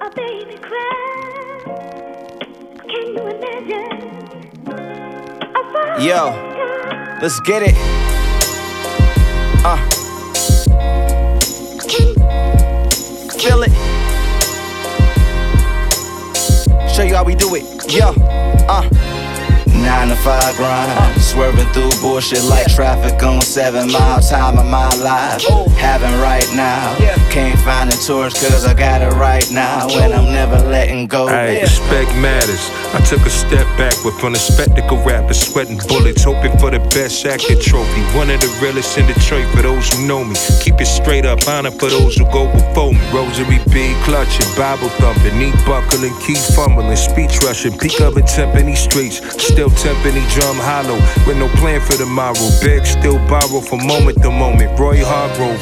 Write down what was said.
a baby cry. Can you imagine? Yo, let's get it. Feel it. Show you how we do it. Yo, 9 to 5 grind, swerving through bullshit like traffic on 7 Mile. Time of my life, having right now. Can't find a torch cause I got it right now, and I'm never letting go. Hey, respect matters. I took a step backward from the spectacle rapper, sweating bullets, hoping for the best acting trophy. One of the realest in Detroit for those who know me. Keep it straight up, honor for those who go before me. Rosary bead clutching, Bible thumping, knee buckling, key fumbling, speech rushing, peak of and temping these streets. Still temping the drum hollow, with no plan for tomorrow. Beg still borrow from moment to moment. Roy Hargrove,